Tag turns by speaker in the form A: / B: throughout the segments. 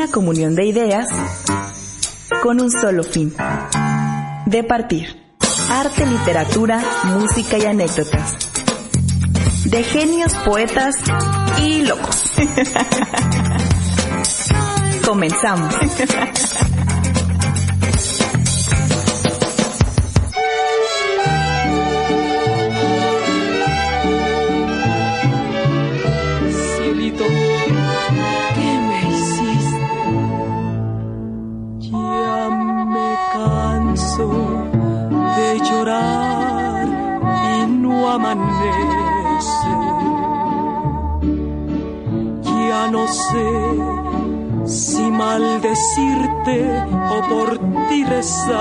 A: una comunión de ideas con un solo fin: de partir. Arte, literatura, música y anécdotas. De genios, poetas y locos. Comenzamos.
B: Cielito, ¿qué me hiciste? Ya me canso de llorar y no amanece. Ya no sé si maldecirte o por ti rezar.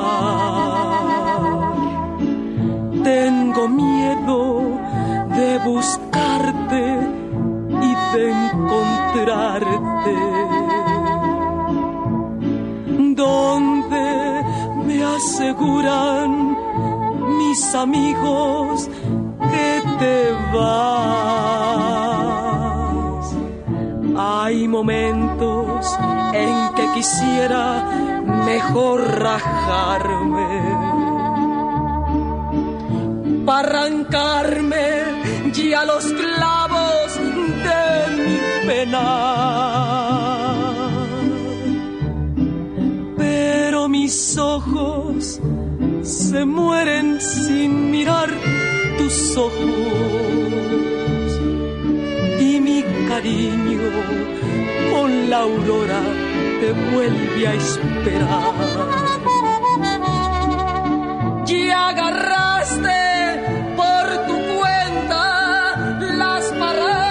B: Tengo miedo de buscarte y de encontrarte donde me aseguran mis amigos que te vas. Hay momentos en que quisiera mejor rajarme para arrancarme ya los clavos de mi pena. Pero mis ojos se mueren sin mirar tus ojos y mi cariño con la aurora te vuelve a esperar. Y agarraste por tu cuenta las parrandas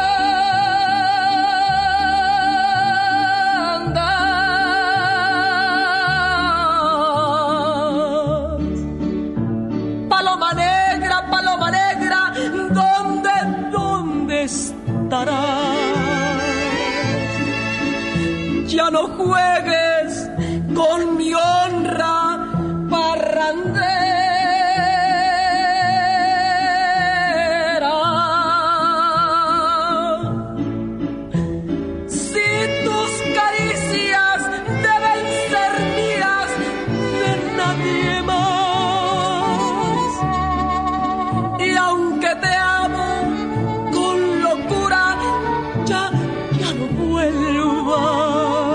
B: Paloma negra, ¿dónde estarás? Ya no juegues con mi honra parrandera. Si tus caricias deben ser mías, de nadie más. Y aunque te amo con locura, ya no vuelvas.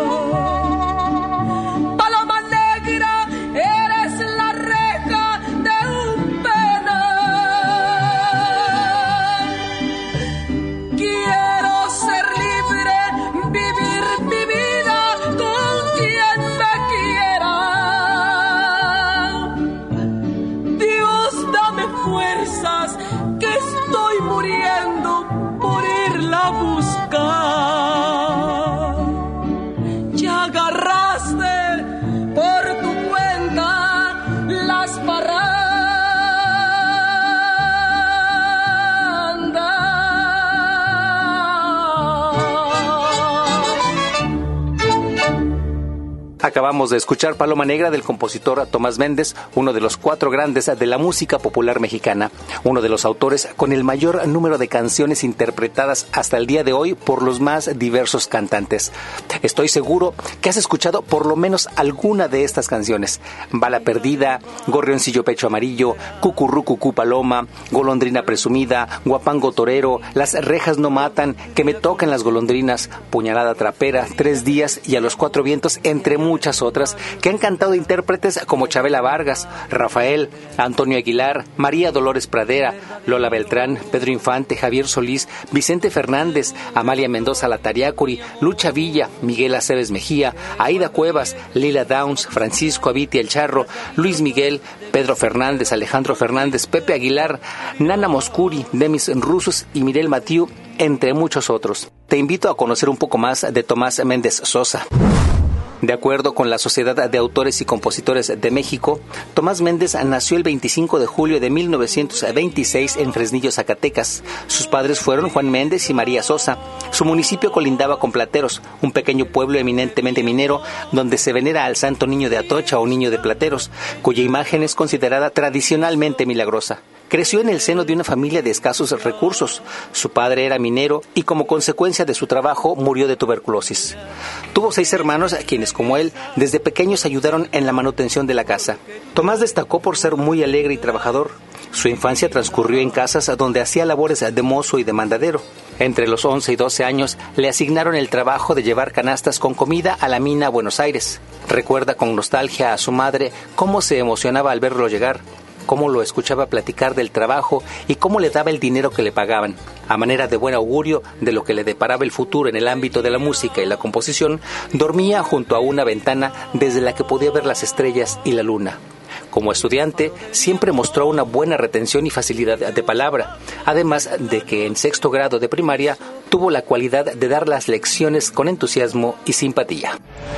C: Acabamos de escuchar Paloma Negra del compositor Tomás Méndez, uno de los 4 grandes de la música popular mexicana, uno de los autores con el mayor número de canciones interpretadas hasta el día de hoy por los más diversos cantantes. Estoy seguro que has escuchado por lo menos alguna de estas canciones: Bala Perdida, Gorrioncillo Pecho Amarillo, Cucurrú Cucú Paloma, Golondrina Presumida, Guapango Torero, Las Rejas No Matan, Que Me Tocan las Golondrinas, Puñalada Trapera, 3 días y A los 4 vientos, entre muchas otras que han cantado intérpretes como Chabela Vargas, Rafael, Antonio Aguilar, María Dolores Pradera, Lola Beltrán, Pedro Infante, Javier Solís, Vicente Fernández, Amalia Mendoza Latariácuri, Lucha Villa, Miguel Aceves Mejía, Aida Cuevas, Lila Downs, Francisco Abiti El Charro, Luis Miguel, Pedro Fernández, Alejandro Fernández, Pepe Aguilar, Nana Moscuri, Demis Rusos y Mirel Mathieu, entre muchos otros. Te invito a conocer un poco más de Tomás Méndez Sosa. De acuerdo con la Sociedad de Autores y Compositores de México, Tomás Méndez nació el 25 de julio de 1926 en Fresnillo, Zacatecas. Sus padres fueron Juan Méndez y María Sosa. Su municipio colindaba con Plateros, un pequeño pueblo eminentemente minero donde se venera al Santo Niño de Atocha o Niño de Plateros, cuya imagen es considerada tradicionalmente milagrosa. Creció en el seno de una familia de escasos recursos. Su padre era minero y como consecuencia de su trabajo murió de tuberculosis. Tuvo 6 hermanos, quienes como él, desde pequeños ayudaron en la manutención de la casa. Tomás destacó por ser muy alegre y trabajador. Su infancia transcurrió en casas donde hacía labores de mozo y de mandadero. Entre los 11 y 12 años le asignaron el trabajo de llevar canastas con comida a la mina a Buenos Aires. Recuerda con nostalgia a su madre cómo se emocionaba al verlo llegar, cómo lo escuchaba platicar del trabajo y cómo le daba el dinero que le pagaban. A manera de buen augurio de lo que le deparaba el futuro en el ámbito de la música y la composición, dormía junto a una ventana desde la que podía ver las estrellas y la luna. Como estudiante, siempre mostró una buena retención y facilidad de palabra, además de que en 6º grado de primaria tuvo la cualidad de dar las lecciones con entusiasmo y simpatía.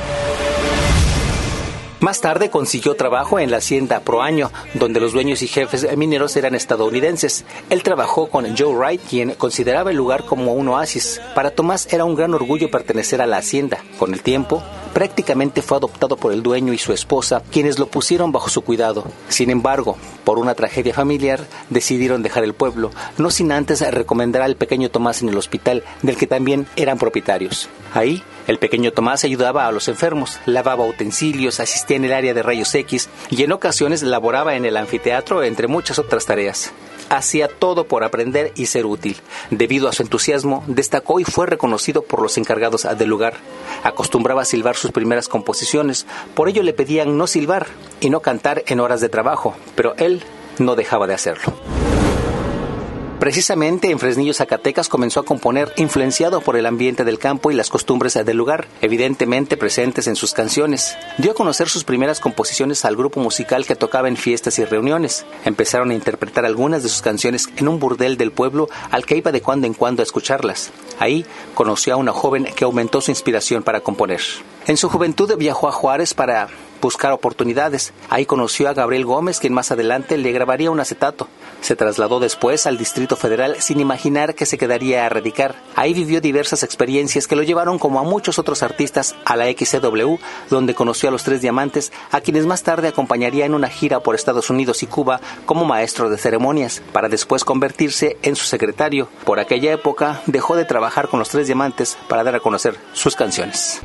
C: Más tarde consiguió trabajo en la hacienda Proaño, donde los dueños y jefes mineros eran estadounidenses. Él trabajó con Joe Wright, quien consideraba el lugar como un oasis. Para Tomás era un gran orgullo pertenecer a la hacienda. Con el tiempo, prácticamente fue adoptado por el dueño y su esposa, quienes lo pusieron bajo su cuidado. Sin embargo, por una tragedia familiar, decidieron dejar el pueblo, no sin antes recomendar al pequeño Tomás en el hospital, del que también eran propietarios. Ahí, el pequeño Tomás ayudaba a los enfermos, lavaba utensilios, asistía en el área de rayos X y en ocasiones laboraba en el anfiteatro, entre muchas otras tareas. Hacía todo por aprender y ser útil. Debido a su entusiasmo, destacó y fue reconocido por los encargados del lugar. Acostumbraba a silbar sus primeras composiciones, por ello le pedían no silbar y no cantar en horas de trabajo, pero él no dejaba de hacerlo. Precisamente en Fresnillo, Zacatecas, comenzó a componer influenciado por el ambiente del campo y las costumbres del lugar, evidentemente presentes en sus canciones. Dio a conocer sus primeras composiciones al grupo musical que tocaba en fiestas y reuniones. Empezaron a interpretar algunas de sus canciones en un burdel del pueblo al que iba de cuando en cuando a escucharlas. Ahí conoció a una joven que aumentó su inspiración para componer. En su juventud viajó a Juárez para buscar oportunidades. Ahí conoció a Gabriel Gómez, quien más adelante le grabaría un acetato. Se trasladó después al Distrito Federal sin imaginar que se quedaría a radicar. Ahí vivió diversas experiencias que lo llevaron, como a muchos otros artistas, a la XCW, donde conoció a los Tres Diamantes, a quienes más tarde acompañaría en una gira por Estados Unidos y Cuba como maestro de ceremonias, para después convertirse en su secretario. Por aquella época dejó de trabajar con los Tres Diamantes para dar a conocer sus canciones.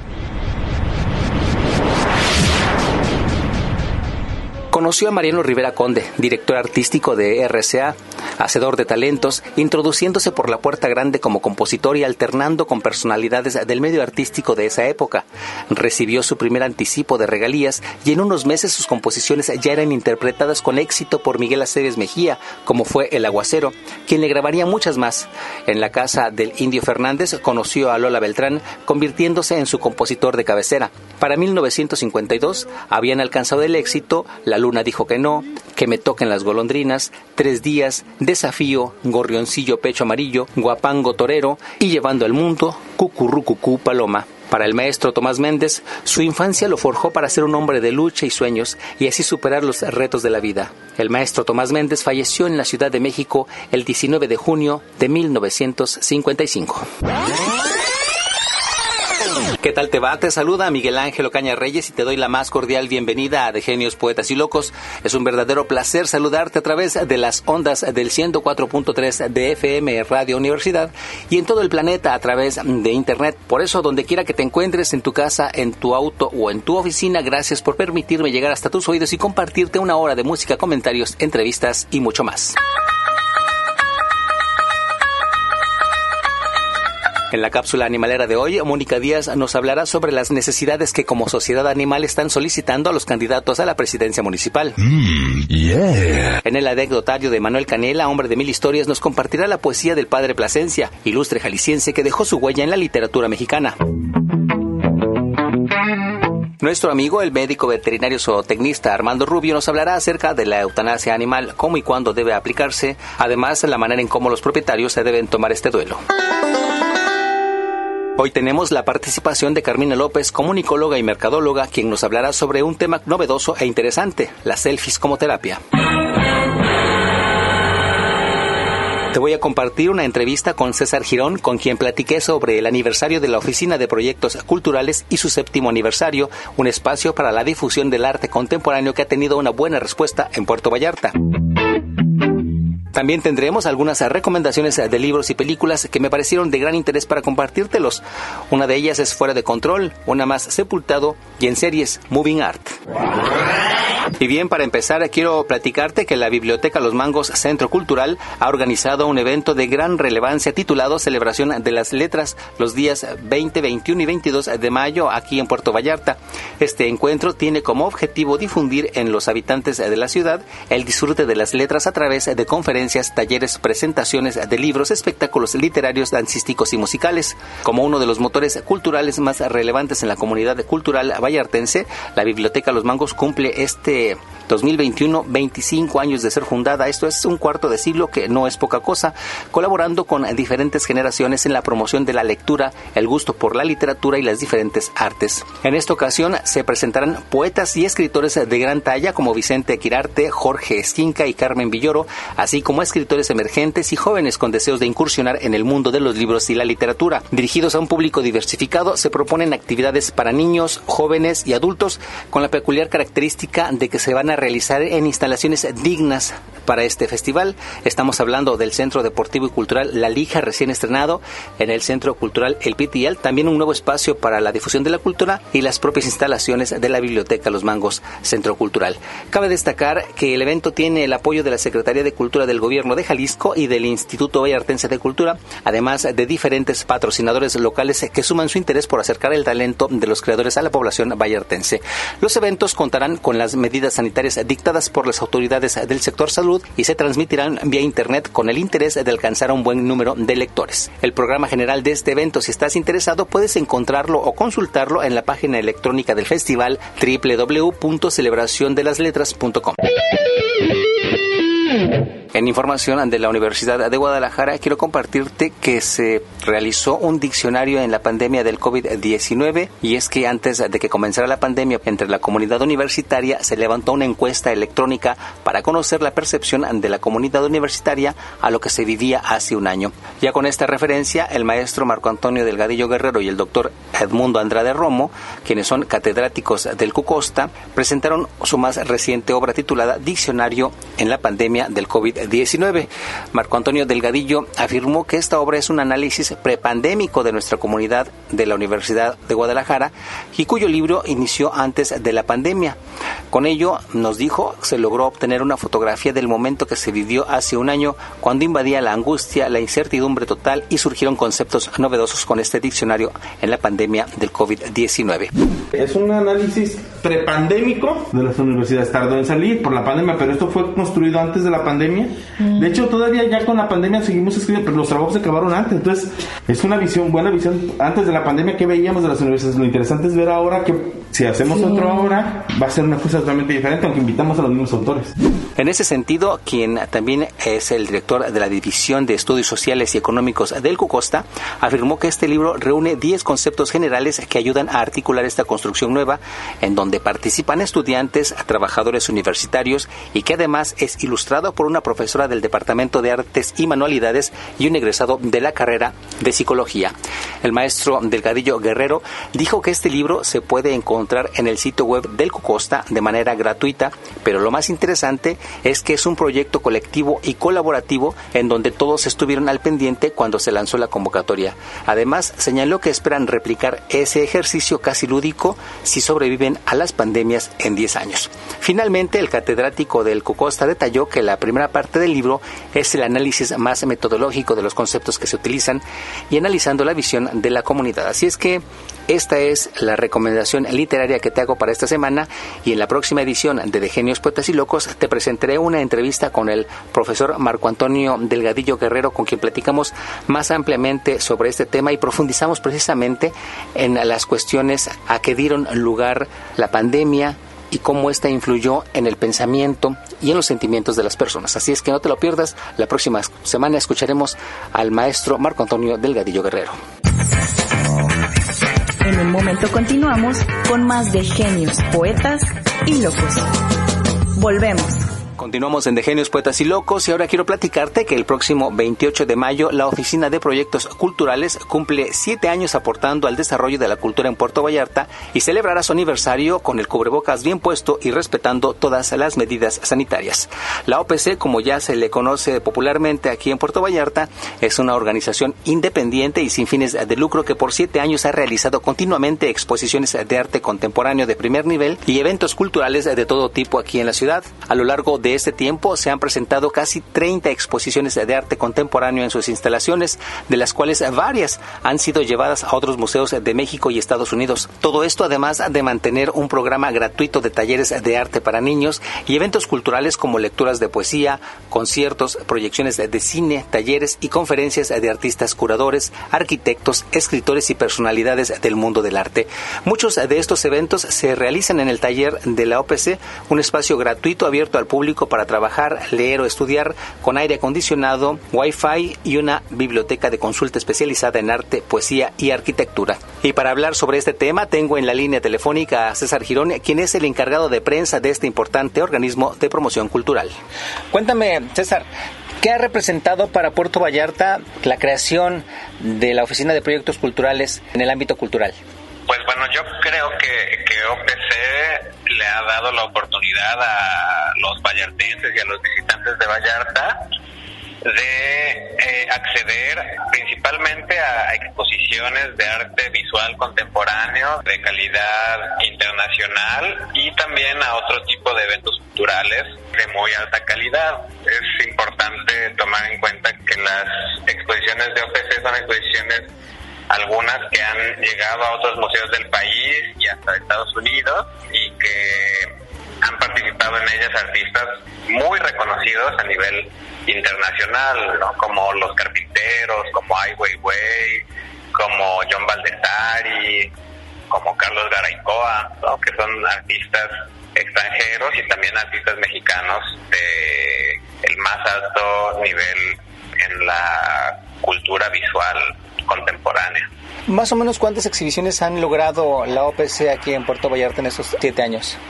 C: Conoció a Mariano Rivera Conde, director artístico de RCA, hacedor de talentos, introduciéndose por la puerta grande como compositor y alternando con personalidades del medio artístico de esa época. Recibió su primer anticipo de regalías y en unos meses sus composiciones ya eran interpretadas con éxito por Miguel Aceves Mejía, como fue El Aguacero, quien le grabaría muchas más. En la casa del Indio Fernández conoció a Lola Beltrán, convirtiéndose en su compositor de cabecera. Para 1952 habían alcanzado el éxito La Luna dijo que no, Que me toquen las golondrinas, 3 días, Desafío, Gorrioncillo Pecho Amarillo, Guapango Torero y Llevando al Mundo, Cucurrucucú Paloma. Para el maestro Tomás Méndez, su infancia lo forjó para ser un hombre de lucha y sueños y así superar los retos de la vida. El maestro Tomás Méndez falleció en la Ciudad de México el 19 de junio de 1955. ¿Qué tal te va? Te saluda Miguel Ángel Ocaña Reyes y te doy la más cordial bienvenida a De Genios, Poetas y Locos. Es un verdadero placer saludarte a través de las ondas del 104.3 de FM Radio Universidad y en todo el planeta a través de Internet. Por eso, donde quiera que te encuentres, en tu casa, en tu auto o en tu oficina, gracias por permitirme llegar hasta tus oídos y compartirte una hora de música, comentarios, entrevistas y mucho más. En la cápsula animalera de hoy, Mónica Díaz nos hablará sobre las necesidades que como sociedad animal están solicitando a los candidatos a la presidencia municipal. En el anecdotario de Manuel Canela, hombre de 1000 historias, nos compartirá la poesía del padre Plasencia, ilustre jalisciense que dejó su huella en la literatura mexicana. Nuestro amigo, el médico veterinario zootecnista Armando Rubio, nos hablará acerca de la eutanasia animal, cómo y cuándo debe aplicarse, además la manera en cómo los propietarios se deben tomar este duelo. Hoy tenemos la participación de Carmina López, comunicóloga y mercadóloga, quien nos hablará sobre un tema novedoso e interesante, las selfies como terapia. Te voy a compartir una entrevista con César Girón, con quien platiqué sobre el aniversario de la Oficina de Proyectos Culturales y su 7º aniversario, un espacio para la difusión del arte contemporáneo que ha tenido una buena respuesta en Puerto Vallarta. También tendremos algunas recomendaciones de libros y películas que me parecieron de gran interés para compartírtelos. Una de ellas es Fuera de Control, una más Sepultado y en series Moving Art. Y bien, para empezar, quiero platicarte que la Biblioteca Los Mangos Centro Cultural ha organizado un evento de gran relevancia titulado Celebración de las Letras los días 20, 21 y 22 de mayo aquí en Puerto Vallarta. Este encuentro tiene como objetivo difundir en los habitantes de la ciudad el disfrute de las letras a través de conferencias, talleres, presentaciones de libros, espectáculos literarios, dancísticos y musicales. Como uno de los motores culturales más relevantes en la comunidad cultural vallartense, la Biblioteca Los Mangos cumple este 2021 25 años de ser fundada. Esto es un cuarto de siglo, que no es poca cosa, colaborando con diferentes generaciones en la promoción de la lectura, el gusto por la literatura y las diferentes artes. En esta ocasión se presentarán poetas y escritores de gran talla como Vicente Quirarte, Jorge Esquinca y Carmen Villoro, así como escritores emergentes y jóvenes con deseos de incursionar en el mundo de los libros y la literatura. Dirigidos a un público diversificado, se proponen actividades para niños, jóvenes y adultos, con la peculiar característica de que se van a realizar en instalaciones dignas para este festival. Estamos hablando del Centro Deportivo y Cultural La Lija, recién estrenado, en el Centro Cultural El Pitial, también un nuevo espacio para la difusión de la cultura y las propias instalaciones de la Biblioteca Los Mangos Centro Cultural. Cabe destacar que el evento tiene el apoyo de la Secretaría de Cultura del Gobierno de Jalisco y del Instituto Vallartense de Cultura, además de diferentes patrocinadores locales que suman su interés por acercar el talento de los creadores a la población vallartense. Los eventos contarán con las medidas sanitarias dictadas por las autoridades del sector salud y se transmitirán vía internet con el interés de alcanzar a un buen número de lectores. El programa general de este evento, si estás interesado, puedes encontrarlo o consultarlo en la página electrónica del festival www.celebraciondelasletras.com. En información de la Universidad de Guadalajara, quiero compartirte que se realizó un diccionario en la pandemia del COVID-19, y es que antes de que comenzara la pandemia, entre la comunidad universitaria se levantó una encuesta electrónica para conocer la percepción de la comunidad universitaria a lo que se vivía hace un año. Ya con esta referencia, el maestro Marco Antonio Delgadillo Guerrero y el doctor Edmundo Andrade Romo, quienes son catedráticos del CUCOSTA, presentaron su más reciente obra titulada Diccionario en la pandemia del COVID-19. Marco Antonio Delgadillo afirmó que esta obra es un análisis prepandémico de nuestra comunidad de la Universidad de Guadalajara y cuyo libro inició antes de la pandemia. Con ello, nos dijo, se logró obtener una fotografía del momento que se vivió hace un año, cuando invadía la angustia, la incertidumbre total y surgieron conceptos novedosos con este diccionario en la pandemia del COVID-19.
D: Es un análisis prepandémico de las universidades. Tardó en salir por la pandemia, pero esto fue construido antes de la pandemia. De hecho, todavía ya con la pandemia seguimos escribiendo, pero los trabajos se acabaron antes. Entonces, es una visión, buena visión. Antes de la pandemia, ¿qué veíamos de las universidades? Lo interesante es ver ahora que si hacemos otro ahora, va a ser una cosa totalmente diferente, aunque invitamos a los mismos autores.
C: En ese sentido, quien también es el director de la División de Estudios Sociales y Económicos del CUCOSTA, afirmó que este libro reúne 10 conceptos generales que ayudan a articular esta construcción nueva, en donde participan estudiantes, trabajadores universitarios, y que además es ilustrado por una profesora del Departamento de Artes y Manualidades y un egresado de la carrera de Psicología. El maestro Delgadillo Guerrero dijo que este libro se puede encontrar en el sitio web del CUCOSTA de manera gratuita, pero lo más interesante es que es un proyecto colectivo y colaborativo en donde todos estuvieron al pendiente cuando se lanzó la convocatoria. Además, señaló que esperan replicar ese ejercicio casi lúdico si sobreviven a las pandemias en 10 años. Finalmente, el catedrático del CUCOSTA detalló que la primera parte del libro es el análisis más metodológico de los conceptos que se utilizan y analizando la visión de la comunidad. Así es que esta es la recomendación literaria que te hago para esta semana, y en la próxima edición de Genios, Poetas y Locos te presentaré una entrevista con el profesor Marco Antonio Delgadillo Guerrero, con quien platicamos más ampliamente sobre este tema y profundizamos precisamente en las cuestiones a que dieron lugar la pandemia y cómo esta influyó en el pensamiento y en los sentimientos de las personas. Así es que no te lo pierdas. La próxima semana escucharemos al maestro Marco Antonio Delgadillo Guerrero.
A: En un momento continuamos con más de Genios, Poetas y Locos. Volvemos.
C: Continuamos en De Genios, Poetas y Locos y ahora quiero platicarte que el próximo 28 de mayo la Oficina de Proyectos Culturales cumple 7 años aportando al desarrollo de la cultura en Puerto Vallarta y celebrará su aniversario con el cubrebocas bien puesto y respetando todas las medidas sanitarias. La OPC, como ya se le conoce popularmente aquí en Puerto Vallarta, es una organización independiente y sin fines de lucro que por 7 años ha realizado continuamente exposiciones de arte contemporáneo de primer nivel y eventos culturales de todo tipo aquí en la ciudad. A lo largo de este tiempo se han presentado casi 30 exposiciones de arte contemporáneo en sus instalaciones, de las cuales varias han sido llevadas a otros museos de México y Estados Unidos. Todo esto además de mantener un programa gratuito de talleres de arte para niños y eventos culturales como lecturas de poesía, conciertos, proyecciones de cine, talleres y conferencias de artistas curadores, arquitectos, escritores y personalidades del mundo del arte. Muchos de estos eventos se realizan en el taller de la OPC, un espacio gratuito abierto al público para trabajar, leer o estudiar con aire acondicionado, wifi y una biblioteca de consulta especializada en arte, poesía y arquitectura. Y para hablar sobre este tema tengo en la línea telefónica a César Girón, quien es el encargado de prensa de este importante organismo de promoción cultural. Cuéntame, César, ¿qué ha representado para Puerto Vallarta la creación de la Oficina de Proyectos Culturales en el ámbito cultural?
E: Pues bueno, yo creo que OPC le ha dado la oportunidad a los vallartenses y a los visitantes de Vallarta de acceder principalmente a exposiciones de arte visual contemporáneo de calidad internacional y también a otro tipo de eventos culturales de muy alta calidad. Es importante tomar en cuenta que las exposiciones de OPC son exposiciones algunas que han llegado a otros museos del país y hasta de Estados Unidos y que han participado en ellas artistas muy reconocidos a nivel internacional, ¿no? Como Los Carpinteros, como Ai Weiwei, como John Baldessari, como Carlos Garaycoa, ¿no? Que son artistas extranjeros y también artistas mexicanos de el más alto nivel en la cultura visual contemporánea.
C: Más o menos, ¿cuántas exhibiciones han logrado la OPC aquí en Puerto Vallarta en estos 7 años?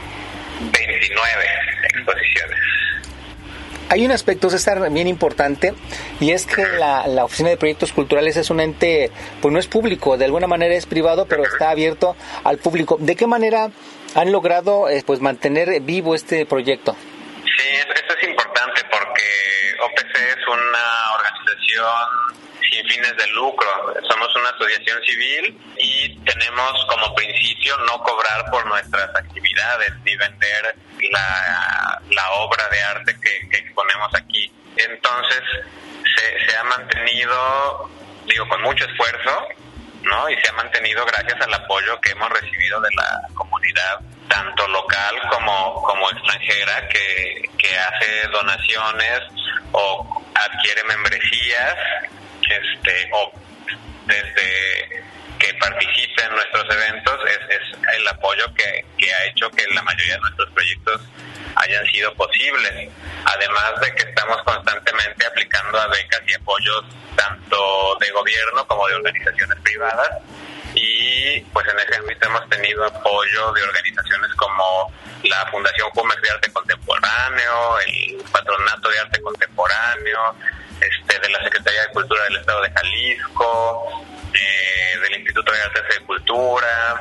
E: 29 exposiciones.
C: Hay un aspecto, César, bien importante, y es que la Oficina de Proyectos Culturales es un ente, pues no es público, de alguna manera es privado, pero está abierto al público. ¿De qué manera han logrado pues mantener vivo este proyecto?
E: Sí, esto es importante porque OPC es una organización sin fines de lucro. Somos una asociación civil y tenemos como principio no cobrar por nuestras actividades ni vender la obra de arte que exponemos aquí. Entonces se ha mantenido, con mucho esfuerzo, ¿no? Y se ha mantenido gracias al apoyo que hemos recibido de la comunidad, tanto local como extranjera, que hace donaciones o adquiere membresías, o desde que participe en nuestros eventos. Es el apoyo que ha hecho que la mayoría de nuestros proyectos hayan sido posibles, además de que estamos constantemente aplicando a becas y apoyos tanto de gobierno como de organizaciones privadas, y pues en ese ámbito hemos tenido apoyo de organizaciones como la Fundación Jumex de Arte Contemporáneo, el Patronato de Arte Contemporáneo, de la Secretaría de Cultura del Estado de Jalisco, del Instituto de Artes y Cultura,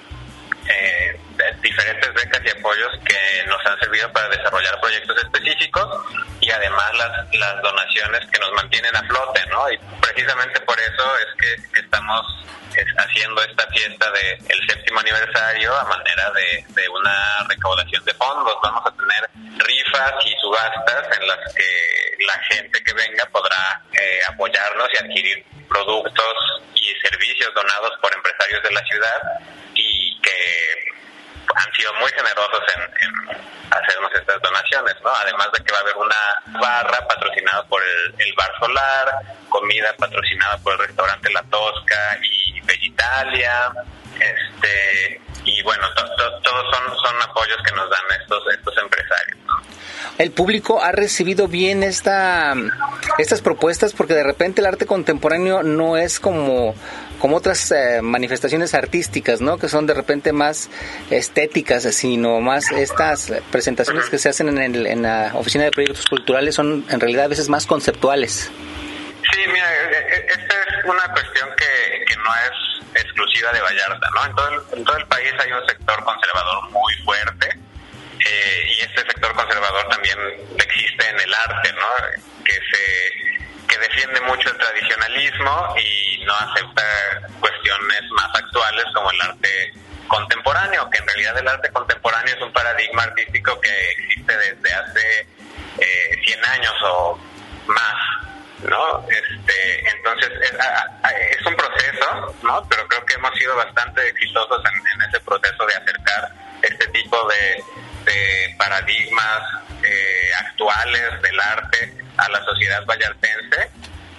E: diferentes becas y apoyos que nos han servido para desarrollar proyectos específicos, y además las donaciones que nos mantienen a flote, ¿no? Y precisamente por eso es que estamos haciendo esta fiesta del 7º aniversario a manera de una recaudación de fondos. Vamos a tener rifas y subastas en las que la gente que venga podrá apoyarnos y adquirir productos y servicios donados por empresarios de la ciudad, y que han sido muy generosos en hacernos estas donaciones, ¿no? Además de que va a haber una barra patrocinada por el Bar Solar, comida patrocinada por el restaurante La Tosca y Bellitalia, y bueno, todos son apoyos que nos dan estos empresarios, ¿no?
C: el público ha recibido bien estas propuestas, porque de repente el arte contemporáneo no es como otras manifestaciones artísticas, ¿no? Que son de repente más estéticas, sino más estas presentaciones que se hacen en la Oficina de Proyectos Culturales son en realidad a veces más conceptuales.
E: Sí, mira, esta es una cuestión que no es exclusiva de Vallarta, ¿no? En todo el país hay un sector conservador muy fuerte, y este sector conservador también existe en el arte, ¿no? Que defiende mucho el tradicionalismo y no acepta cuestiones más actuales como el arte contemporáneo, que en realidad el arte contemporáneo es un paradigma artístico que existe desde hace 100 años o más, ¿no? Entonces es un proceso, ¿no? Pero creo que hemos sido bastante exitosos en ese proceso de acercar este tipo de paradigmas actuales del arte a la sociedad vallartense,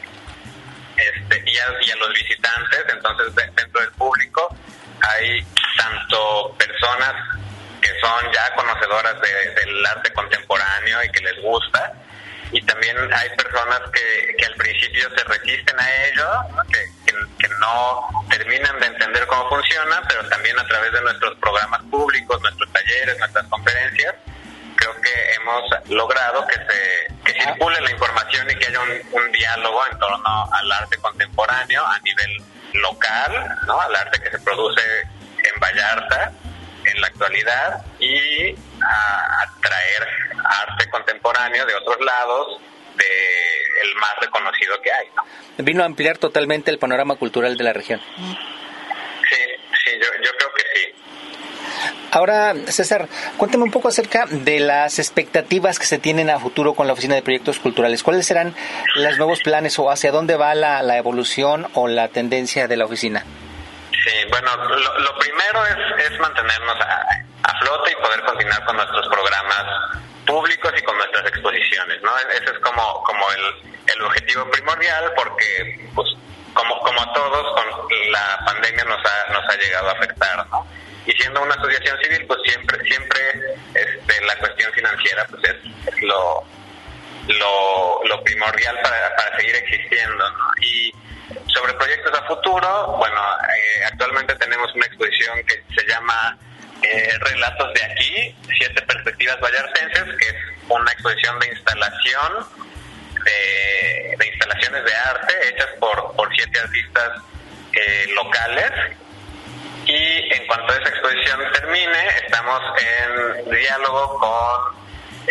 E: y a los visitantes. Entonces dentro del público hay tanto personas que son ya conocedoras del arte contemporáneo y que les gusta, y también hay personas que al principio se resisten a ello, ¿no? Que no terminan de entender cómo funciona, pero también a través de nuestros programas públicos, nuestros talleres, nuestras conferencias, creo que hemos logrado que circule la información y que haya un diálogo en torno al arte contemporáneo a nivel local, ¿no? Al arte que se produce en Vallarta en la actualidad, y a traer arte contemporáneo de otros lados, el más reconocido que hay, ¿no?
C: Vino a ampliar totalmente el panorama cultural de la región.
E: Sí, yo creo que sí.
C: Ahora, César, cuéntame un poco acerca de las expectativas que se tienen a futuro con la Oficina de Proyectos Culturales. ¿Cuáles serán los nuevos planes o hacia dónde va la evolución o la tendencia de la oficina?
E: Sí, bueno, lo primero es mantenernos a flote y poder continuar con nuestros programas públicos y con nuestras exposiciones, ¿no? Ese es como el objetivo primordial, porque pues como a todos, con la pandemia nos ha llegado a afectar, ¿no? Y siendo una asociación civil, pues siempre la cuestión financiera pues es lo primordial para seguir existiendo, ¿no? Y sobre proyectos a futuro, bueno, actualmente tenemos una exposición que se llama Relatos de aquí, 7 perspectivas vallartenses, que es una exposición de instalación, de instalaciones de arte hechas por 7 artistas locales. Y en cuanto esa exposición termine, estamos en diálogo con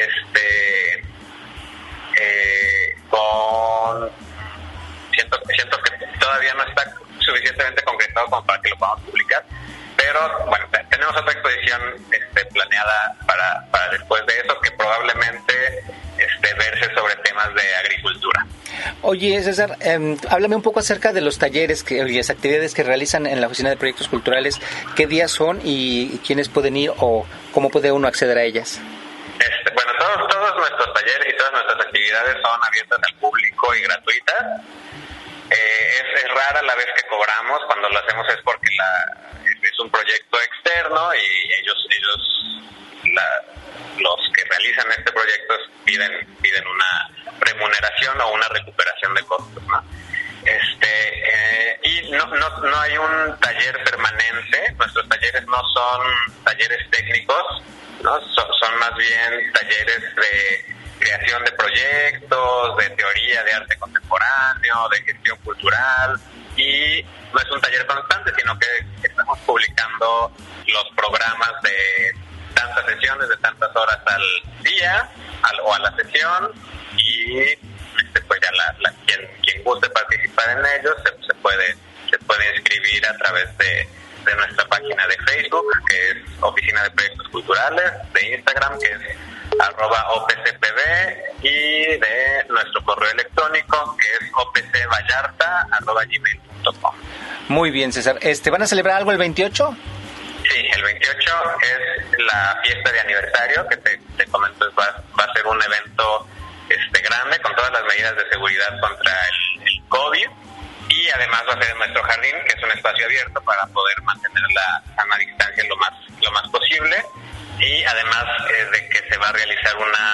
E: siento que todavía no está suficientemente concretado como para que lo podamos publicar, pero bueno, tenemos otra exposición planeada para después de eso, que probablemente verse sobre temas de agricultura.
C: Oye, César, háblame un poco acerca de los talleres y las actividades que realizan en la Oficina de Proyectos Culturales. ¿Qué días son y quiénes pueden ir o cómo puede uno acceder a ellas?
E: Bueno, todos nuestros talleres y todas nuestras actividades son abiertas al público y gratuitas. Es rara la vez que cobramos. Cuando lo hacemos es porque es un proyecto externo y ellos los que realizan este proyecto piden una remuneración o una recuperación de costos, ¿no? Y no hay un taller permanente. Nuestros talleres no son talleres técnicos, ¿no? Son más bien talleres de creación de proyectos, de teoría de arte contemporáneo, de gestión cultural, y no es un taller constante, sino que estamos publicando los programas de tantas sesiones, de tantas horas al día o a la sesión, y pues ya quien guste participar en ellos se puede inscribir a través de nuestra página de Facebook, que es Oficina de Proyectos Culturales, de Instagram, que es @opcpb, y de nuestro correo electrónico, que es opcvallarta@gmail.com.
C: Muy bien, César. ¿Van a celebrar algo el 28?
E: Sí, el 28 es la fiesta de aniversario, que te comento, va a ser un evento grande, con todas las medidas de seguridad contra el COVID, y además va a ser en nuestro jardín, que es un espacio abierto para poder mantener la sana distancia lo más posible, y además de que se va a realizar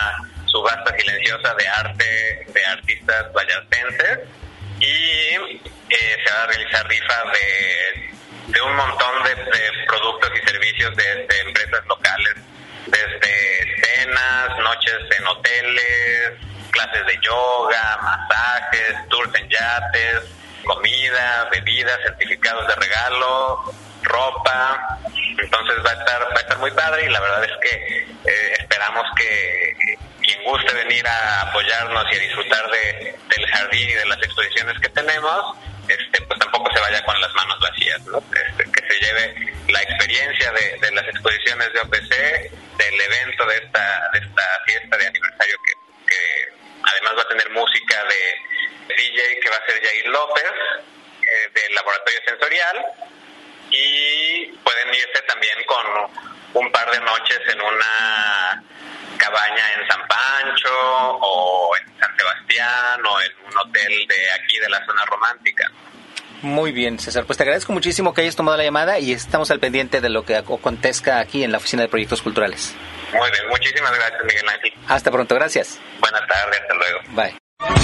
E: subasta silenciosa de arte de artistas vallartenses, y se va a realizar rifa de un montón de productos y servicios de empresas locales, desde cenas, noches en hoteles, clases de yoga, masajes, tours en yates, comida, bebidas, certificados de regalo, ropa. Entonces va a estar muy padre, y la verdad es que esperamos que quien guste venir a apoyarnos y a disfrutar del jardín y de las exposiciones que tenemos, pues tampoco se vaya con las manos vacías, ¿no? Que se lleve la experiencia de las exposiciones de OPC, del evento de esta fiesta de aniversario que además va a tener música de DJ, que va a ser Jair López, del Laboratorio Sensorial, y pueden irse también con un par de noches en una cabaña en San Pancho o en San Sebastián o en un hotel de aquí de la zona romántica.
C: Muy bien, César, pues te agradezco muchísimo que hayas tomado la llamada y estamos al pendiente de lo que acontezca aquí en la Oficina de Proyectos Culturales.
E: Muy bien, muchísimas gracias, Miguel Ángel.
C: Hasta pronto, gracias.
E: Buenas tardes, hasta luego.
C: Bye.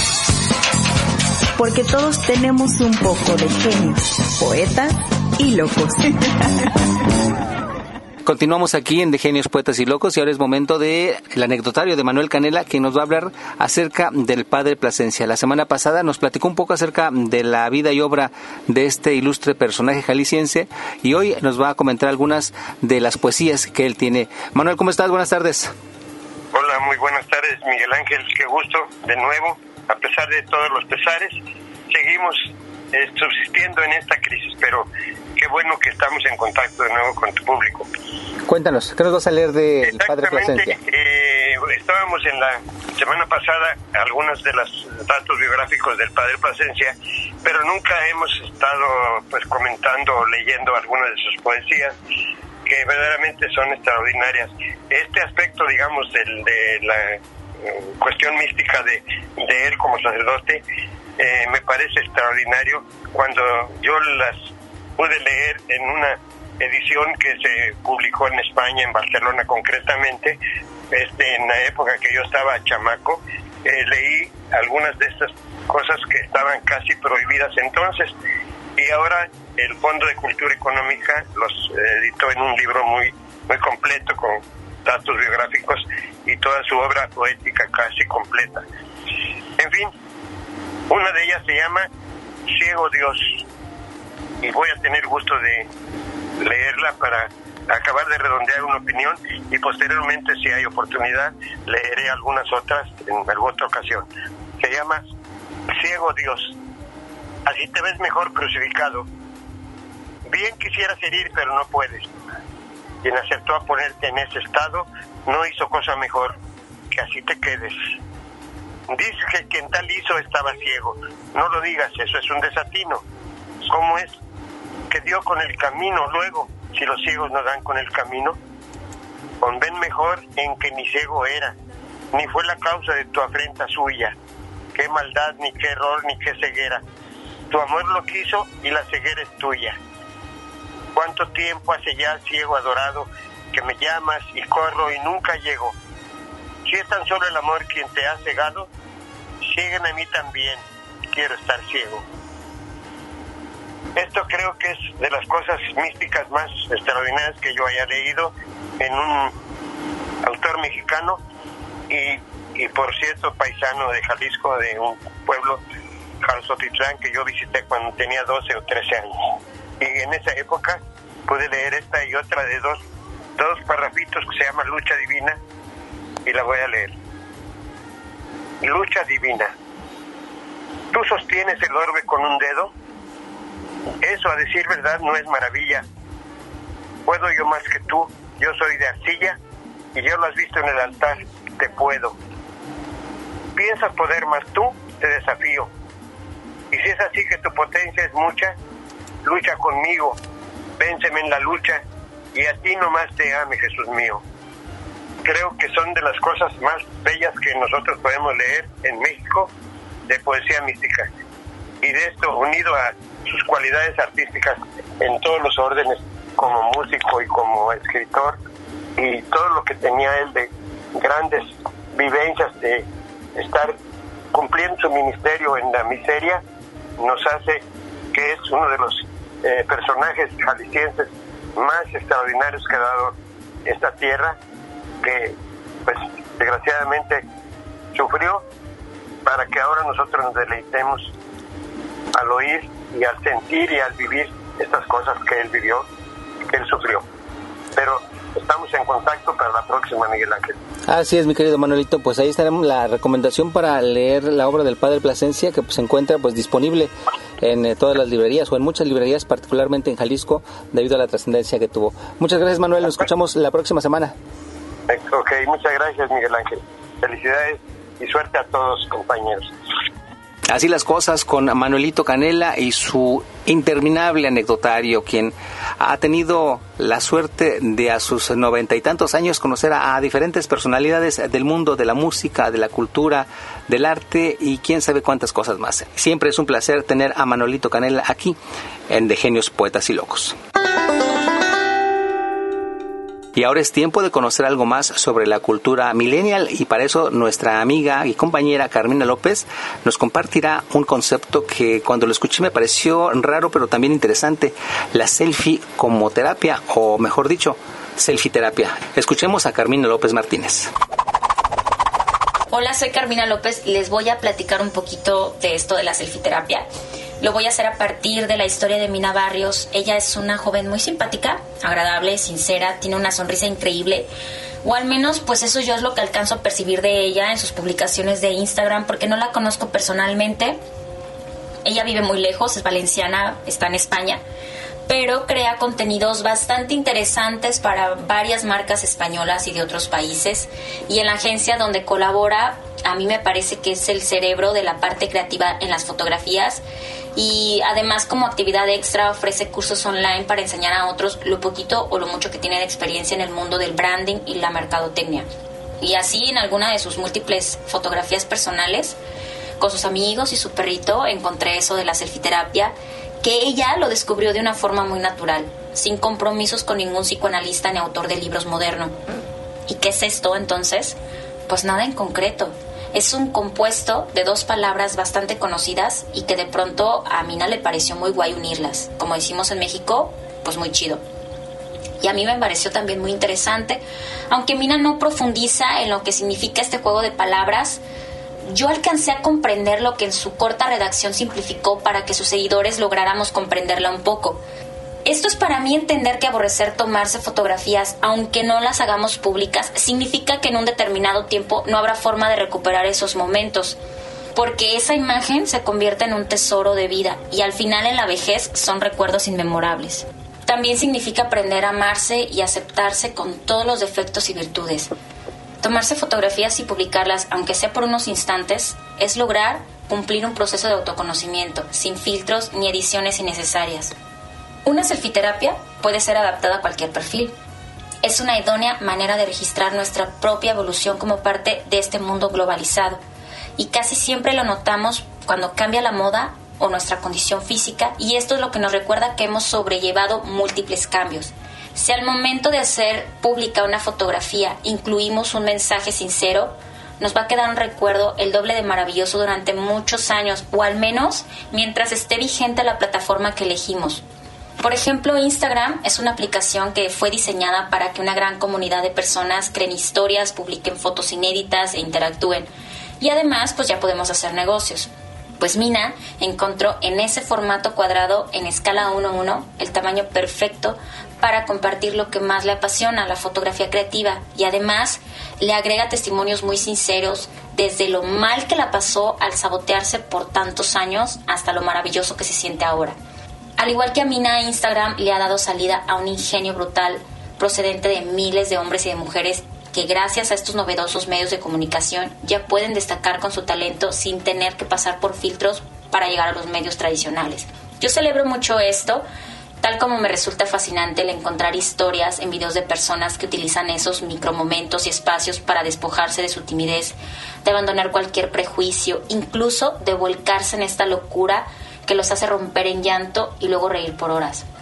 A: Porque todos tenemos un poco de genios, poetas y locos.
C: Continuamos aquí en De Genios, Poetas y Locos, y ahora es momento del anecdotario de Manuel Canela, que nos va a hablar acerca del padre Plasencia. La semana pasada nos platicó un poco acerca de la vida y obra de este ilustre personaje jalisciense, y hoy nos va a comentar algunas de las poesías que él tiene. Manuel, ¿cómo estás? Buenas tardes.
F: Hola, muy buenas tardes, Miguel Ángel. Qué gusto, de nuevo, a pesar de todos los pesares, seguimos subsistiendo en esta crisis, pero qué bueno que estamos en contacto de nuevo con tu público.
C: Cuéntanos, ¿qué nos vas a leer del padre Plasencia?
F: Estábamos en la semana pasada algunos de los datos biográficos del padre Plasencia, pero nunca hemos estado comentando o leyendo algunas de sus poesías, que verdaderamente son extraordinarias. Este aspecto, digamos, de la cuestión mística de él como sacerdote, me parece extraordinario. Cuando yo las pude leer en una edición que se publicó en España, en Barcelona concretamente, en la época que yo estaba chamaco, leí algunas de estas cosas que estaban casi prohibidas entonces, y ahora el Fondo de Cultura Económica los editó en un libro muy, muy completo, con datos biográficos y toda su obra poética casi completa. En fin, una de ellas se llama Ciego Dios, y voy a tener gusto de leerla para acabar de redondear una opinión, y posteriormente, si hay oportunidad, leeré algunas otras en alguna otra ocasión. Se llama Ciego Dios. Así te ves mejor crucificado. Bien quisieras herir, pero no puedes. Quien acertó a ponerte en ese estado no hizo cosa mejor que así te quedes. Dice que quien tal hizo estaba ciego. No lo digas, eso es un desatino. ¿Cómo es que dio con el camino luego, si los ciegos no dan con el camino? Conven mejor en que ni ciego era, ni fue la causa de tu afrenta suya. Qué maldad, ni qué error, ni qué ceguera. Tu amor lo quiso y la ceguera es tuya. ¿Cuánto tiempo hace ya, ciego adorado, que me llamas y corro y nunca llego? Si es tan solo el amor quien te ha cegado, ciégame a mí también, quiero estar ciego. Esto creo que es de las cosas místicas más extraordinarias que yo haya leído en un autor mexicano y por cierto paisano de Jalisco, de un pueblo, Jalzotitlán, que yo visité cuando tenía 12 o 13 años. Y en esa época pude leer esta y otra de dos parrafitos que se llama Lucha Divina, y la voy a leer. Lucha divina. ¿Tú sostienes el orbe con un dedo? Eso, a decir verdad, no es maravilla. Puedo yo más que tú, yo soy de arcilla, y ya lo has visto en el altar, te puedo. ¿Piensas poder más tú? Te desafío. Y si es así que tu potencia es mucha, lucha conmigo, vénceme en la lucha, y a ti nomás te ame, Jesús mío. Creo que son de las cosas más bellas que nosotros podemos leer en México de poesía mística. Y de esto, unido a sus cualidades artísticas en todos los órdenes, como músico y como escritor, y todo lo que tenía él de grandes vivencias de estar cumpliendo su ministerio en la miseria, nos hace que es uno de los personajes jaliscienses más extraordinarios que ha dado esta tierra, que pues desgraciadamente sufrió, para que ahora nosotros nos deleitemos al oír y al sentir y al vivir estas cosas que él vivió, que él sufrió. Pero estamos en contacto para la próxima, Miguel Ángel.
C: Así es, mi querido Manuelito, pues ahí estaremos la recomendación para leer la obra del Padre Plasencia, que pues, se encuentra pues disponible en todas las librerías o en muchas librerías, particularmente en Jalisco, debido a la trascendencia que tuvo. Muchas gracias, Manuel, nos escuchamos la próxima semana.
F: Ok, muchas gracias, Miguel Ángel. Felicidades y suerte a todos, compañeros.
C: Así las cosas con Manuelito Canela y su interminable anecdotario, quien ha tenido la suerte de a sus 90 y tantos años conocer a diferentes personalidades del mundo de la música, de la cultura, del arte y quién sabe cuántas cosas más. Siempre es un placer tener a Manuelito Canela aquí en De Genios, Poetas y Locos. Y ahora es tiempo de conocer algo más sobre la cultura millennial, y para eso nuestra amiga y compañera Carmina López nos compartirá un concepto que cuando lo escuché me pareció raro pero también interesante: la selfie como terapia, o mejor dicho, selfie terapia. Escuchemos a Carmina López Martínez.
G: Hola, soy Carmina López y les voy a platicar un poquito de esto de la selfie terapia. Lo voy a hacer a partir de la historia de Mina Barrios. Ella es una joven muy simpática, agradable, sincera, tiene una sonrisa increíble, o al menos pues eso yo es lo que alcanzo a percibir de ella en sus publicaciones de Instagram, porque no la conozco personalmente. Ella vive muy lejos, es valenciana, está en España, pero crea contenidos bastante interesantes para varias marcas españolas y de otros países, y en la agencia donde colabora a mí me parece que es el cerebro de la parte creativa en las fotografías, y además como actividad extra ofrece cursos online para enseñar a otros lo poquito o lo mucho que tiene de experiencia en el mundo del branding y la mercadotecnia. Y así en alguna de sus múltiples fotografías personales con sus amigos y su perrito encontré eso de la selfie-terapia, que ella lo descubrió de una forma muy natural, sin compromisos con ningún psicoanalista ni autor de libros moderno. ¿Y qué es esto entonces? Pues nada en concreto. Es un compuesto de dos palabras bastante conocidas y que de pronto a Mina le pareció muy guay unirlas. Como decimos en México, pues muy chido. Y a mí me pareció también muy interesante, aunque Mina no profundiza en lo que significa este juego de palabras. Yo alcancé a comprender lo que en su corta redacción simplificó para que sus seguidores lográramos comprenderla un poco. Esto es para mí entender que aborrecer tomarse fotografías, aunque no las hagamos públicas, significa que en un determinado tiempo no habrá forma de recuperar esos momentos, porque esa imagen se convierte en un tesoro de vida y al final en la vejez son recuerdos inmemorables. También significa aprender a amarse y aceptarse con todos los defectos y virtudes. Tomarse fotografías y publicarlas, aunque sea por unos instantes, es lograr cumplir un proceso de autoconocimiento, sin filtros ni ediciones innecesarias. Una selfie-terapia puede ser adaptada a cualquier perfil. Es una idónea manera de registrar nuestra propia evolución como parte de este mundo globalizado. Y casi siempre lo notamos cuando cambia la moda o nuestra condición física, y esto es lo que nos recuerda que hemos sobrellevado múltiples cambios. Si al momento de hacer pública una fotografía incluimos un mensaje sincero, nos va a quedar un recuerdo el doble de maravilloso durante muchos años, o al menos mientras esté vigente la plataforma que elegimos. Por ejemplo, Instagram es una aplicación que fue diseñada para que una gran comunidad de personas creen historias, publiquen fotos inéditas e interactúen. Y además, pues ya podemos hacer negocios. Pues Mina encontró en ese formato cuadrado en escala 1:1 el tamaño perfecto para compartir lo que más le apasiona, la fotografía creativa, y además le agrega testimonios muy sinceros, desde lo mal que la pasó al sabotearse por tantos años hasta lo maravilloso que se siente ahora. Al igual que a Mina, Instagram le ha dado salida a un ingenio brutal procedente de miles de hombres y de mujeres que gracias a estos novedosos medios de comunicación ya pueden destacar con su talento sin tener que pasar por filtros para llegar a los medios tradicionales. Yo celebro mucho esto, tal como me resulta fascinante el encontrar historias en videos de personas que utilizan esos micromomentos y espacios para despojarse de su timidez, de abandonar cualquier prejuicio, incluso de volcarse en esta locura que los hace romper en llanto y luego reír por horas.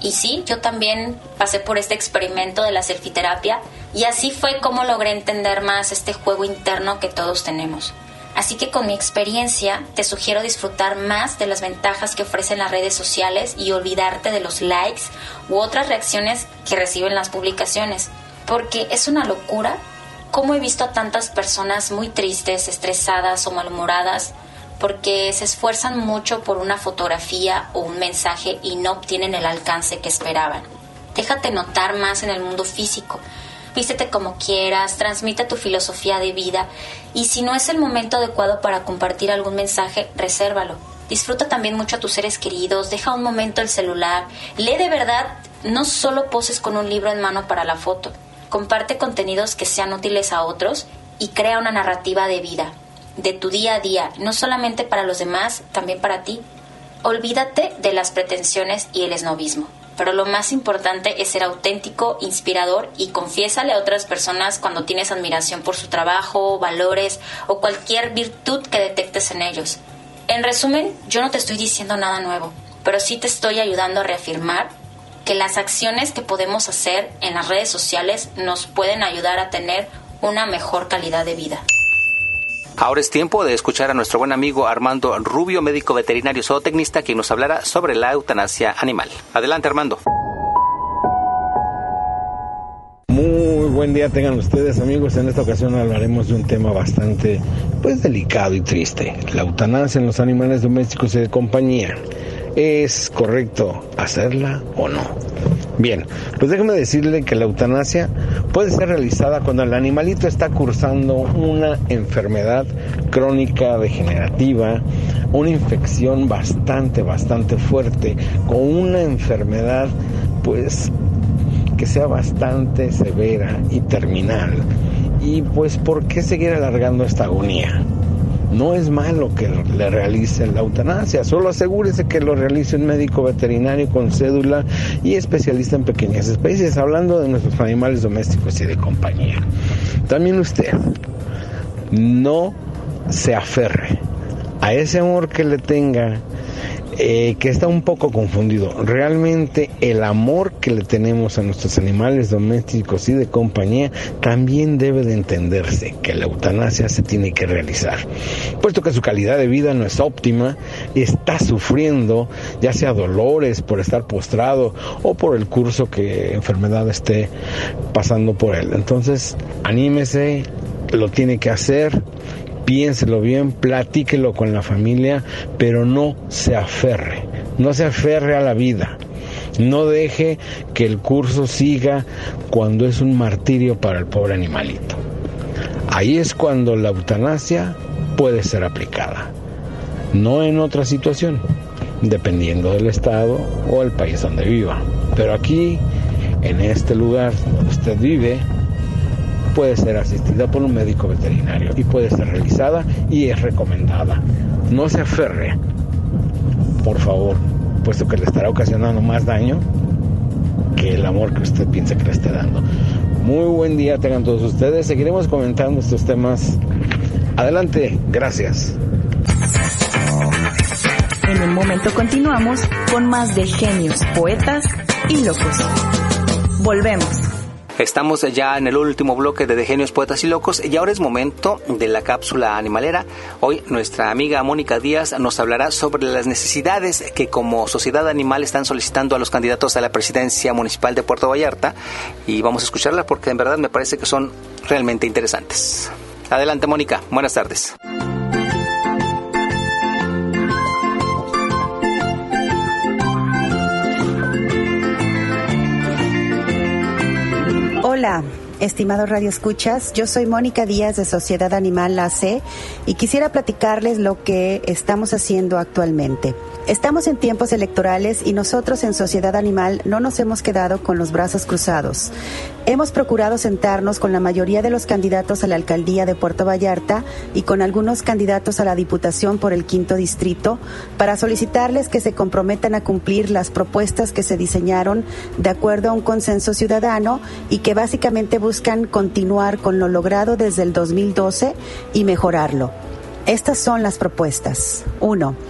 G: Y sí, yo también pasé por este experimento de la selfiterapia y así fue como logré entender más este juego interno que todos tenemos. Así que con mi experiencia te sugiero disfrutar más de las ventajas que ofrecen las redes sociales y olvidarte de los likes u otras reacciones que reciben las publicaciones, porque es una locura cómo he visto a tantas personas muy tristes, estresadas o malhumoradas porque se esfuerzan mucho por una fotografía o un mensaje y no obtienen el alcance que esperaban. Déjate notar más en el mundo físico. Vístete como quieras, transmite tu filosofía de vida y si no es el momento adecuado para compartir algún mensaje, resérvalo. Disfruta también mucho a tus seres queridos, deja un momento el celular, lee de verdad, no solo poses con un libro en mano para la foto. Comparte contenidos que sean útiles a otros y crea una narrativa de vida, de tu día a día, no solamente para los demás, también para ti. Olvídate de las pretensiones y el esnobismo, pero lo más importante es ser auténtico, inspirador y confiésale a otras personas cuando tienes admiración por su trabajo, valores o cualquier virtud que detectes en ellos. En resumen, yo no te estoy diciendo nada nuevo, pero sí te estoy ayudando a reafirmar que las acciones que podemos hacer en las redes sociales nos pueden ayudar a tener una mejor calidad de vida.
C: Ahora es tiempo de escuchar a nuestro buen amigo Armando Rubio, médico veterinario zootecnista, quien nos hablará sobre la eutanasia animal. Adelante, Armando.
H: Muy buen día tengan ustedes, amigos. En esta ocasión hablaremos de un tema bastante delicado y triste: la eutanasia en los animales domésticos y de compañía. ¿Es correcto hacerla o no? Bien, pues déjeme decirle que la eutanasia puede ser realizada cuando el animalito está cursando una enfermedad crónica degenerativa, una infección bastante fuerte, con una enfermedad que sea bastante severa y terminal. Y ¿por qué seguir alargando esta agonía? No es malo que le realicen la eutanasia, solo asegúrese que lo realice un médico veterinario con cédula y especialista en pequeñas especies, hablando de nuestros animales domésticos y de compañía. También usted no se aferre a ese amor que le tenga, que está un poco confundido. Realmente el amor que le tenemos a nuestros animales domésticos y de compañía también debe de entenderse que la eutanasia se tiene que realizar, puesto que su calidad de vida no es óptima, está sufriendo ya sea dolores por estar postrado o por el curso que enfermedad esté pasando por él. Entonces anímese, lo tiene que hacer. Piénselo bien, platíquelo con la familia, pero no se aferre a la vida. No deje que el curso siga cuando es un martirio para el pobre animalito. Ahí es cuando la eutanasia puede ser aplicada, no en otra situación, dependiendo del estado o el país donde viva. Pero aquí, en este lugar donde usted vive, puede ser asistida por un médico veterinario y puede ser realizada y es recomendada. No se aferre, por favor, puesto que le estará ocasionando más daño que el amor que usted piensa que le esté dando. Muy buen día tengan todos ustedes. Seguiremos comentando estos temas. Adelante, gracias.
A: En un momento continuamos con más de Genios, Poetas y Locos. Volvemos.
C: Estamos ya en el último bloque de Genios, Poetas y Locos y ahora es momento de la cápsula animalera. Hoy nuestra amiga Mónica Díaz nos hablará sobre las necesidades que como sociedad animal están solicitando a los candidatos a la presidencia municipal de Puerto Vallarta y vamos a escucharla porque en verdad me parece que son realmente interesantes. Adelante, Mónica, buenas tardes.
I: Hola, estimados radioescuchas, yo soy Mónica Díaz de Sociedad Animal AC y quisiera platicarles lo que estamos haciendo actualmente. Estamos en tiempos electorales y nosotros en Sociedad Animal no nos hemos quedado con los brazos cruzados. Hemos procurado sentarnos con la mayoría de los candidatos a la alcaldía de Puerto Vallarta y con algunos candidatos a la diputación por el 5º distrito para solicitarles que se comprometan a cumplir las propuestas que se diseñaron de acuerdo a un consenso ciudadano y que básicamente buscan continuar con lo logrado desde el 2012 y mejorarlo. Estas son las propuestas. 1.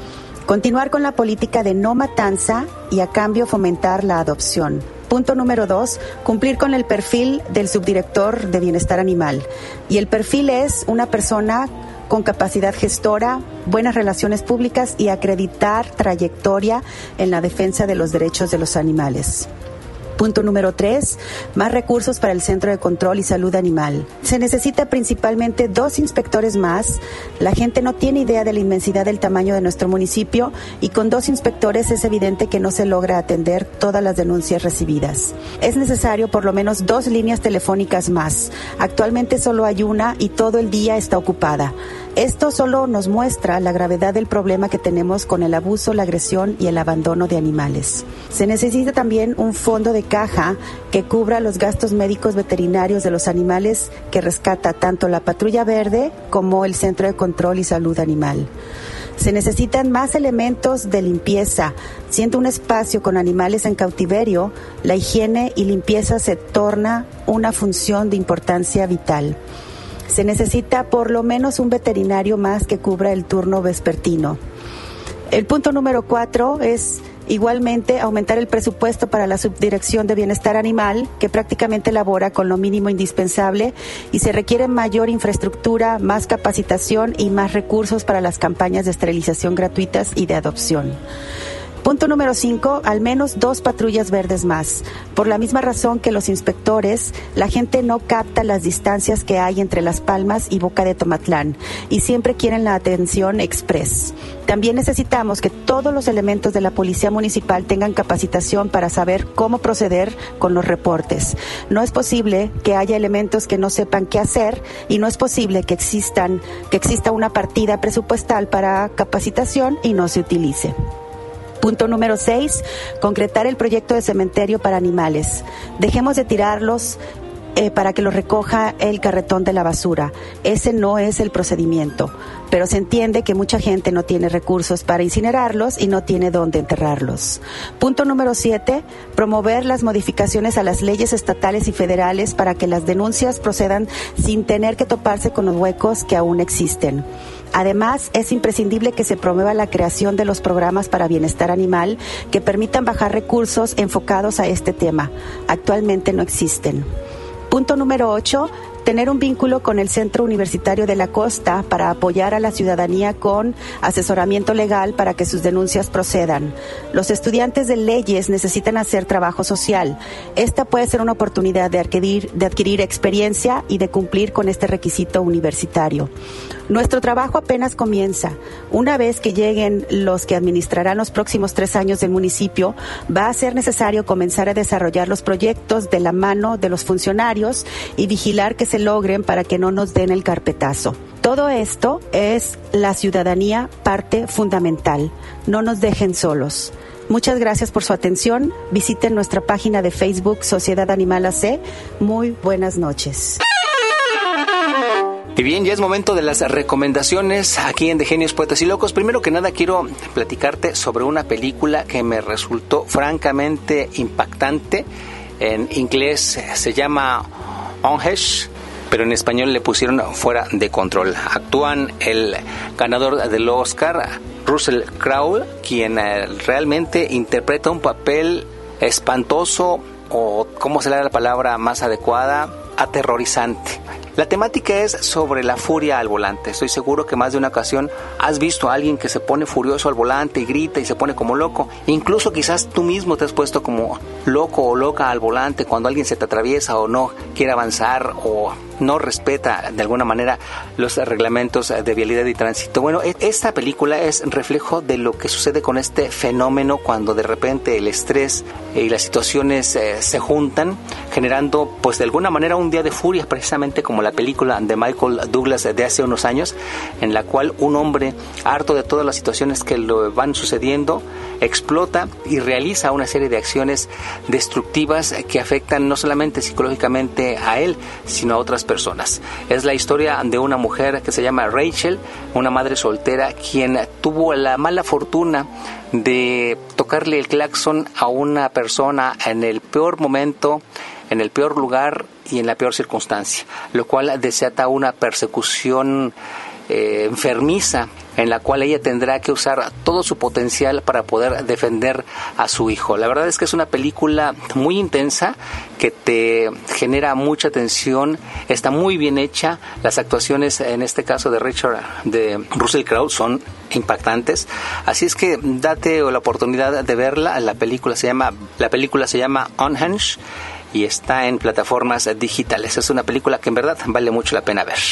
I: Continuar con la política de no matanza y a cambio fomentar la adopción. Punto número 2, cumplir con el perfil del subdirector de bienestar animal. Y el perfil es una persona con capacidad gestora, buenas relaciones públicas y acreditar trayectoria en la defensa de los derechos de los animales. Punto número 3, más recursos para el Centro de Control y Salud Animal. Se necesita principalmente 2 inspectores más. La gente no tiene idea de la inmensidad del tamaño de nuestro municipio y con 2 inspectores es evidente que no se logra atender todas las denuncias recibidas. Es necesario por lo menos 2 líneas telefónicas más. Actualmente solo hay una y todo el día está ocupada. Esto solo nos muestra la gravedad del problema que tenemos con el abuso, la agresión y el abandono de animales. Se necesita también un fondo de caja que cubra los gastos médicos veterinarios de los animales que rescata tanto la Patrulla Verde como el Centro de Control y Salud Animal. Se necesitan más elementos de limpieza. Siendo un espacio con animales en cautiverio, la higiene y limpieza se torna una función de importancia vital. Se necesita por lo menos un veterinario más que cubra el turno vespertino. El punto número 4 es igualmente aumentar el presupuesto para la Subdirección de Bienestar Animal, que prácticamente labora con lo mínimo indispensable y se requiere mayor infraestructura, más capacitación y más recursos para las campañas de esterilización gratuitas y de adopción. Punto número 5, al menos 2 patrullas verdes más. Por la misma razón que los inspectores, la gente no capta las distancias que hay entre Las Palmas y Boca de Tomatlán y siempre quieren la atención express. También necesitamos que todos los elementos de la Policía Municipal tengan capacitación para saber cómo proceder con los reportes. No es posible que haya elementos que no sepan qué hacer y no es posible que exista una partida presupuestal para capacitación y no se utilice. Punto número 6, concretar el proyecto de cementerio para animales. Dejemos de tirarlos para que los recoja el carretón de la basura. Ese no es el procedimiento, pero se entiende que mucha gente no tiene recursos para incinerarlos y no tiene dónde enterrarlos. Punto número 7, promover las modificaciones a las leyes estatales y federales para que las denuncias procedan sin tener que toparse con los huecos que aún existen. Además, es imprescindible que se promueva la creación de los programas para bienestar animal que permitan bajar recursos enfocados a este tema. Actualmente no existen. Punto número 8, tener un vínculo con el Centro Universitario de la Costa para apoyar a la ciudadanía con asesoramiento legal para que sus denuncias procedan. Los estudiantes de leyes necesitan hacer trabajo social. Esta puede ser una oportunidad de adquirir experiencia y de cumplir con este requisito universitario. Nuestro trabajo apenas comienza. Una vez que lleguen los que administrarán los próximos 3 años del municipio, va a ser necesario comenzar a desarrollar los proyectos de la mano de los funcionarios y vigilar que se logren para que no nos den el carpetazo. Todo esto es la ciudadanía parte fundamental. No nos dejen solos. Muchas gracias por su atención. Visiten nuestra página de Facebook Sociedad Animal AC. Muy buenas noches.
C: Y bien, ya es momento de las recomendaciones aquí en De Genios, Poetas y Locos. Primero que nada quiero platicarte sobre una película que me resultó francamente impactante. En inglés se llama Unhinged, pero en español le pusieron Fuera de Control. Actúan el ganador del Oscar, Russell Crowe, quien realmente interpreta un papel espantoso, o ¿cómo se le da la palabra más adecuada? Aterrorizante. La temática es sobre la furia al volante. Estoy seguro que más de una ocasión has visto a alguien que se pone furioso al volante y grita y se pone como loco. Incluso quizás tú mismo te has puesto como loco o loca al volante cuando alguien se te atraviesa o no quiere avanzar o no respeta de alguna manera los reglamentos de vialidad y tránsito. Bueno, esta película es reflejo de lo que sucede con este fenómeno cuando de repente el estrés y las situaciones se juntan, generando pues de alguna manera un día de furia, precisamente como la película de Michael Douglas de hace unos años, en la cual un hombre harto de todas las situaciones que le van sucediendo explota y realiza una serie de acciones destructivas que afectan no solamente psicológicamente a él, sino a otras personas. Es la historia de una mujer que se llama Rachel, una madre soltera, quien tuvo la mala fortuna de tocarle el claxon a una persona en el peor momento, en el peor lugar y en la peor circunstancia, lo cual desata una persecución enfermiza, en la cual ella tendrá que usar todo su potencial para poder defender a su hijo. La verdad es que es una película muy intensa que te genera mucha tensión, está muy bien hecha, las actuaciones en este caso de Russell Crowe son impactantes, así es que date la oportunidad de verla. La película se llama Unhinged y está en plataformas digitales. Es una película que en verdad vale mucho la pena ver.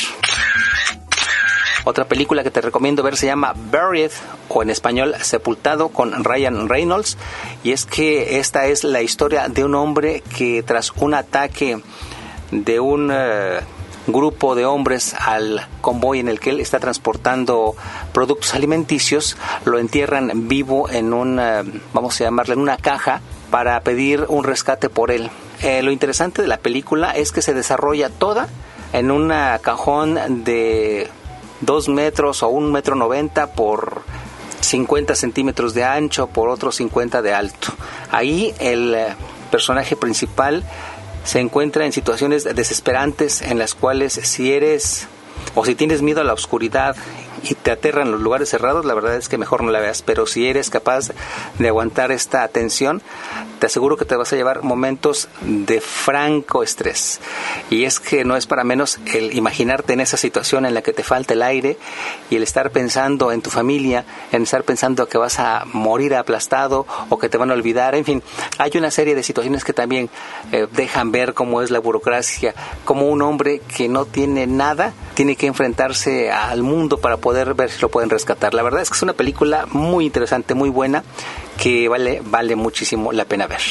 C: Otra película que te recomiendo ver se llama Buried, o en español Sepultado, con Ryan Reynolds, y es que esta es la historia de un hombre que tras un ataque de un grupo de hombres al convoy en el que él está transportando productos alimenticios, lo entierran vivo en vamos a llamarle, en una caja para pedir un rescate por él. Lo interesante de la película es que se desarrolla toda en un cajón de 2 metros o 1,90 metros por 50 centímetros de ancho por otros 50 de alto. Ahí el personaje principal se encuentra en situaciones desesperantes en las cuales si tienes miedo a la oscuridad y te aterran los lugares cerrados, la verdad es que mejor no la veas, pero si eres capaz de aguantar esta tensión, te aseguro que te vas a llevar momentos de franco estrés. Y es que no es para menos el imaginarte en esa situación en la que te falta el aire y el estar pensando en tu familia, en estar pensando que vas a morir aplastado o que te van a olvidar. En fin, hay una serie de situaciones que también dejan ver cómo es la burocracia, cómo un hombre que no tiene nada tiene que enfrentarse al mundo para poder ver si lo pueden rescatar. La verdad es que es una película muy interesante, muy buena, que vale muchísimo la pena ver.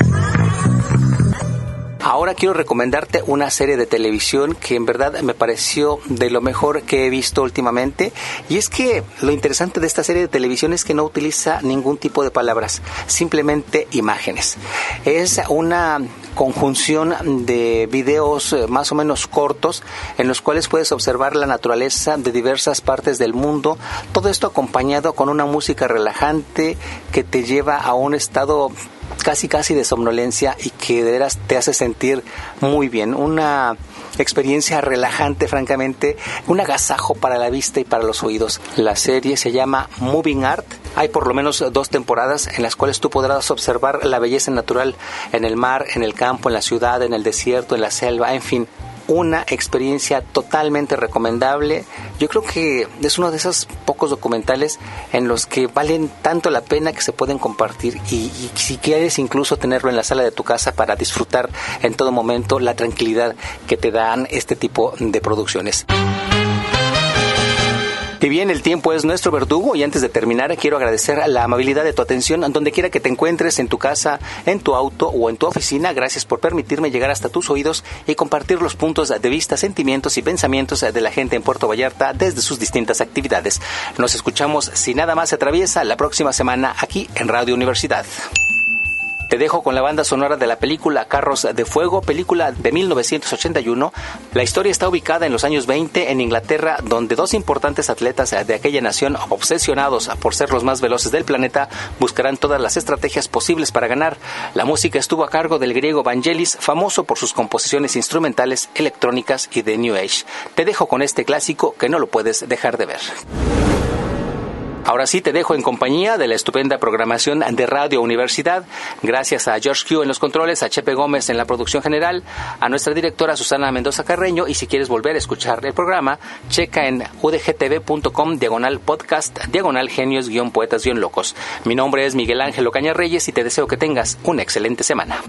C: Ahora quiero recomendarte una serie de televisión que en verdad me pareció de lo mejor que he visto últimamente, y es que lo interesante de esta serie de televisión es que no utiliza ningún tipo de palabras, simplemente imágenes. Es una conjunción de videos más o menos cortos en los cuales puedes observar la naturaleza de diversas partes del mundo, todo esto acompañado con una música relajante que te lleva a un estado casi de somnolencia y que de veras te hace sentir muy bien. Una experiencia relajante, francamente, un agasajo para la vista y para los oídos. La serie se llama Moving Art. Hay por lo menos 2 temporadas en las cuales tú podrás observar la belleza natural en el mar, en el campo, en la ciudad, en el desierto, en la selva, en fin. Una experiencia totalmente recomendable. Yo creo que es uno de esos pocos documentales en los que valen tanto la pena que se pueden compartir y si quieres incluso tenerlo en la sala de tu casa para disfrutar en todo momento la tranquilidad que te dan este tipo de producciones. Y bien, el tiempo es nuestro verdugo y antes de terminar quiero agradecer la amabilidad de tu atención donde quiera que te encuentres, en tu casa, en tu auto o en tu oficina. Gracias por permitirme llegar hasta tus oídos y compartir los puntos de vista, sentimientos y pensamientos de la gente en Puerto Vallarta desde sus distintas actividades. Nos escuchamos, si nada más se atraviesa, la próxima semana aquí en Radio Universidad. Te dejo con la banda sonora de la película Carros de Fuego, película de 1981. La historia está ubicada en los años 20 en Inglaterra, donde 2 importantes atletas de aquella nación, obsesionados por ser los más veloces del planeta, buscarán todas las estrategias posibles para ganar. La música estuvo a cargo del griego Vangelis, famoso por sus composiciones instrumentales, electrónicas y de New Age. Te dejo con este clásico que no lo puedes dejar de ver. Ahora sí te dejo en compañía de la estupenda programación de Radio Universidad. Gracias a George Q en los controles, a Chepe Gómez en la producción general, a nuestra directora Susana Mendoza Carreño, y si quieres volver a escuchar el programa, checa en udgtv.com/podcast, /genios-poetas-locos. Mi nombre es Miguel Ángel Ocaña Reyes y te deseo que tengas una excelente semana.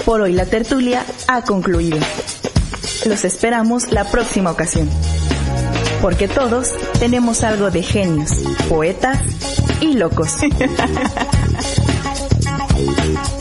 A: Por hoy la tertulia ha concluido. Los esperamos la próxima ocasión. Porque todos tenemos algo de genios, poetas y locos.